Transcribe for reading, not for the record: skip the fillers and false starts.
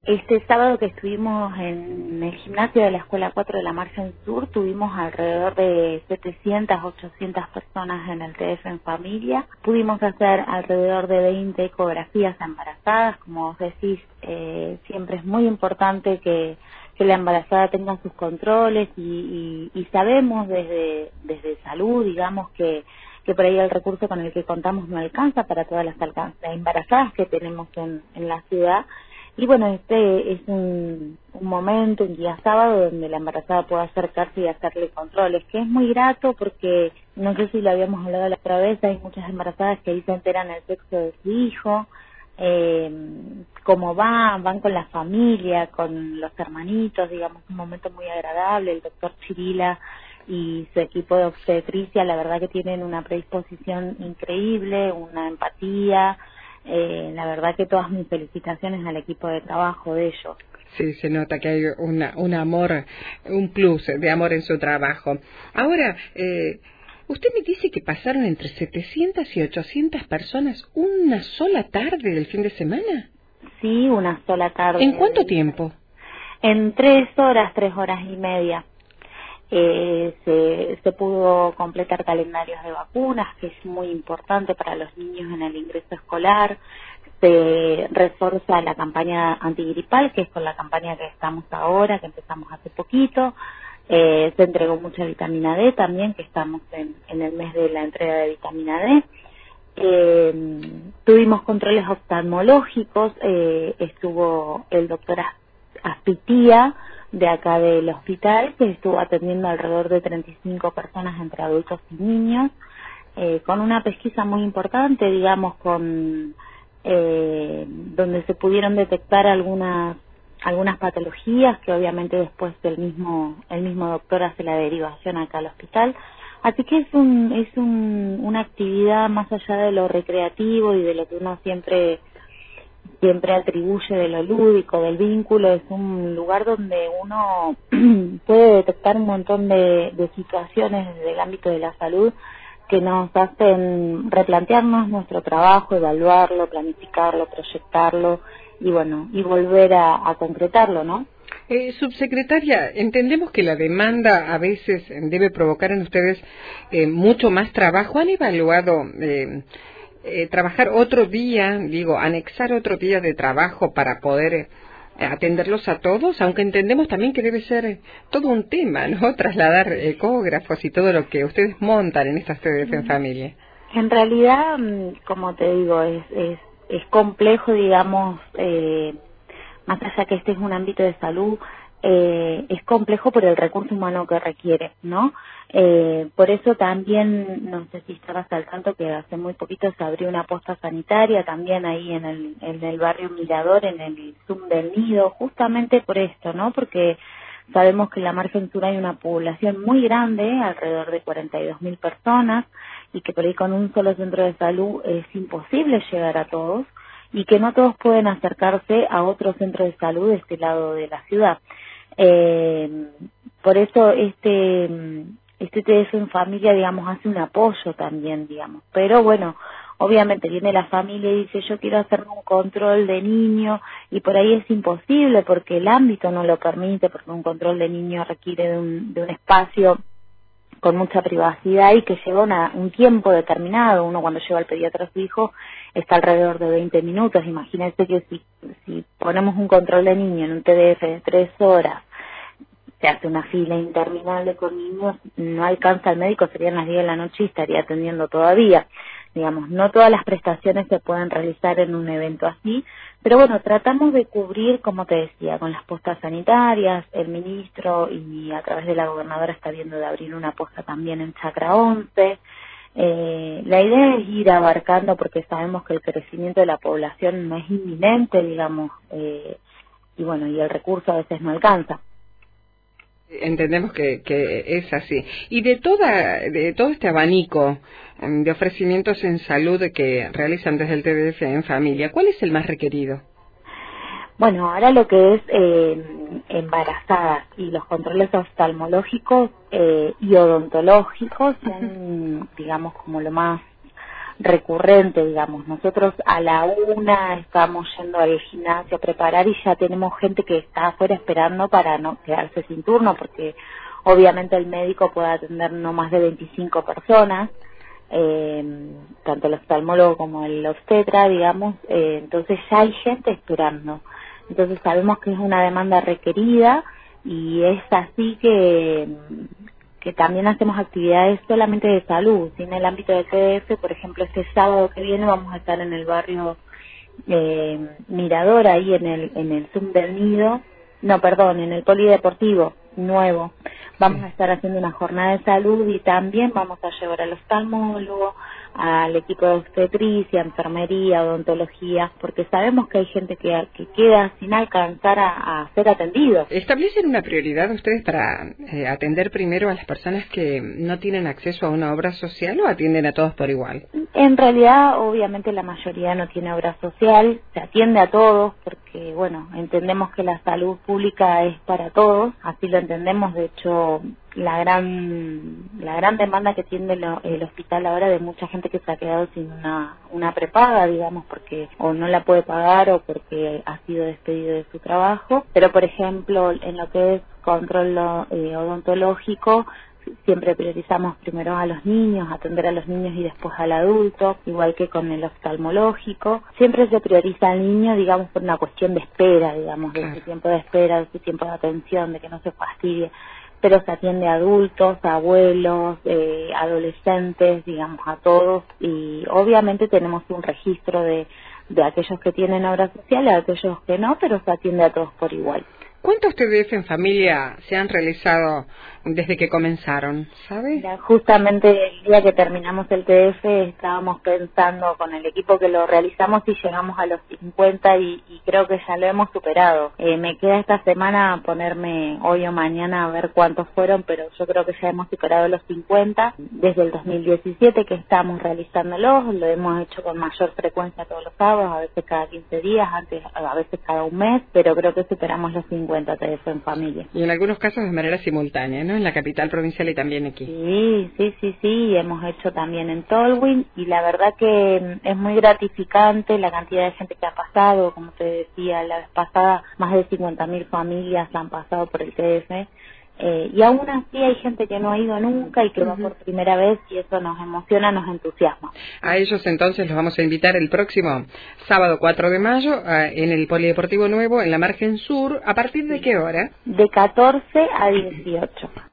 Este sábado que estuvimos en el gimnasio de la Escuela 4 de la Margen Sur, tuvimos alrededor de 700, 800 personas en el TF en familia. Pudimos hacer alrededor de 20 ecografías a embarazadas. Como vos decís, siempre es muy importante que la embarazada tenga sus controles y sabemos desde salud, digamos, que por ahí el recurso con el que contamos no alcanza para todas las embarazadas que tenemos en la ciudad. Y bueno, este es un momento, un día sábado, donde la embarazada puede acercarse y hacerle controles, que es muy grato porque, no sé si lo habíamos hablado la otra vez, hay muchas embarazadas que ahí se enteran el sexo de su hijo, cómo van con la familia, con los hermanitos, digamos, un momento muy agradable. El doctor Chirila y su equipo de obstetricia, la verdad que tienen una predisposición increíble, una empatía. La verdad que todas mis felicitaciones al equipo de trabajo de ellos. Sí, se nota que hay un amor, un plus de amor en su trabajo. Ahora, usted me dice que pasaron entre 700 y 800 personas una sola tarde del fin de semana. Sí, una sola tarde. ¿En cuánto tiempo? En 3 horas, 3 horas y media. Se pudo completar calendarios de vacunas, que es muy importante para los niños en el ingreso escolar. Se reforza la campaña antigripal, que es con la campaña que estamos ahora, que empezamos hace poquito. Se entregó mucha vitamina D también, que estamos en el mes de la entrega de vitamina D. Tuvimos controles oftalmológicos, estuvo el doctor Aspitía, de acá del hospital, que estuvo atendiendo alrededor de 35 personas entre adultos y niños, con una pesquisa muy importante, digamos, con donde se pudieron detectar algunas patologías que obviamente después el mismo doctor hace la derivación acá al hospital. Así que es una actividad más allá de lo recreativo y de lo que uno siempre atribuye de lo lúdico, del vínculo. Es un lugar donde uno puede detectar un montón de situaciones desde el ámbito de la salud que nos hacen replantearnos nuestro trabajo, evaluarlo, planificarlo, proyectarlo y bueno, y volver a concretarlo, ¿no? Subsecretaria, entendemos que la demanda a veces debe provocar en ustedes mucho más trabajo. ¿Han evaluado trabajar otro día, anexar otro día de trabajo para poder atenderlos a todos? Aunque entendemos también que debe ser todo un tema, ¿no? Trasladar ecógrafos y todo lo que ustedes montan en estas TDF en familia. En realidad, como te digo, es complejo, digamos, más allá que este es un ámbito de salud, es complejo por el recurso humano que requiere, ¿no? Por eso también, no sé si estabas al tanto que hace muy poquito se abrió una posta sanitaria también ahí en el barrio Mirador, en el Zoom del Nido, justamente por esto, ¿no? Porque sabemos que en la Margen Sur hay una población muy grande, alrededor de 42.000 personas, y que por ahí con un solo centro de salud es imposible llegar a todos, y que no todos pueden acercarse a otro centro de salud de este lado de la ciudad. Por eso este TF en familia, digamos, hace un apoyo también, digamos. Pero bueno, obviamente viene la familia y dice, yo quiero hacerme un control de niño, y por ahí es imposible porque el ámbito no lo permite, porque un control de niño requiere de un espacio con mucha privacidad y que lleva un tiempo determinado. Uno cuando lleva al pediatra a su hijo está alrededor de 20 minutos. Imagínense que si ponemos un control de niño en un TDF de 3 horas, se hace una fila interminable con niños, no alcanza el médico, serían las 10 de la noche y estaría atendiendo todavía. Digamos, no todas las prestaciones se pueden realizar en un evento así, pero bueno, tratamos de cubrir, como te decía, con las postas sanitarias. El ministro y a través de la gobernadora está viendo de abrir una posta también en Chacra 11. La idea es ir abarcando, porque sabemos que el crecimiento de la población no es inminente, digamos, y bueno, y el recurso a veces no alcanza. Entendemos que es así. Y de todo este abanico de ofrecimientos en salud que realizan desde el TDF en familia, ¿cuál es el más requerido? Bueno, ahora lo que es embarazadas y los controles oftalmológicos y odontológicos son, digamos, como lo más recurrente, digamos. Nosotros a la 1 estamos yendo al gimnasio a preparar y ya tenemos gente que está afuera esperando para no quedarse sin turno, porque obviamente el médico puede atender no más de 25 personas, tanto el oftalmólogo como el obstetra, digamos, entonces ya hay gente esperando. Entonces sabemos que es una demanda requerida y es así que también hacemos actividades solamente de salud, sin el ámbito de TDF. Por ejemplo, este sábado que viene vamos a estar en el barrio Mirador, ahí en el Zoom del Nido, no, perdón, en el polideportivo nuevo. Vamos a estar haciendo una jornada de salud y también vamos a llevar al oftalmólogo, al equipo de obstetricia, enfermería, odontología, porque sabemos que hay gente que queda sin alcanzar a ser atendido. ¿Establecen una prioridad ustedes para atender primero a las personas que no tienen acceso a una obra social o atienden a todos por igual? En realidad, obviamente la mayoría no tiene obra social, se atiende a todos porque, bueno, entendemos que la salud pública es para todos, así lo entendemos. De hecho, la gran demanda que tiene el hospital ahora de mucha gente que se ha quedado sin una prepaga, digamos, porque o no la puede pagar o porque ha sido despedido de su trabajo. Pero, por ejemplo, en lo que es control odontológico, siempre priorizamos primero a los niños, atender a los niños y después al adulto, igual que con el oftalmológico. Siempre se prioriza al niño, digamos, por una cuestión de espera, digamos, de su tiempo de espera, de su tiempo de atención, de que no se fastidie. Pero se atiende a adultos, a abuelos, adolescentes, digamos, a todos. Y obviamente tenemos un registro de aquellos que tienen obra social y a aquellos que no, pero se atiende a todos por igual. ¿Cuántos TDF en familia se han realizado desde que comenzaron, sabe? Mira, justamente el día que terminamos el TDF estábamos pensando con el equipo que lo realizamos y llegamos a los 50 y creo que ya lo hemos superado. Me queda esta semana ponerme hoy o mañana a ver cuántos fueron, pero yo creo que ya hemos superado los 50. Desde el 2017 que estamos realizándolos, lo hemos hecho con mayor frecuencia todos los sábados, a veces cada 15 días, antes a veces cada un mes, pero creo que superamos los 50 TDF en familia. Y en algunos casos de manera simultánea, ¿no? En la capital provincial y también aquí. Sí, hemos hecho también en Tolwyn y la verdad que es muy gratificante la cantidad de gente que ha pasado. Como te decía la vez pasada, más de 50.000 familias han pasado por el TDF. Y aún así hay gente que no ha ido nunca y que va por primera vez y eso nos emociona, nos entusiasma. A ellos entonces los vamos a invitar el próximo sábado 4 de mayo en el Polideportivo Nuevo en la Margen Sur. ¿A partir de qué hora? De 14 a 18.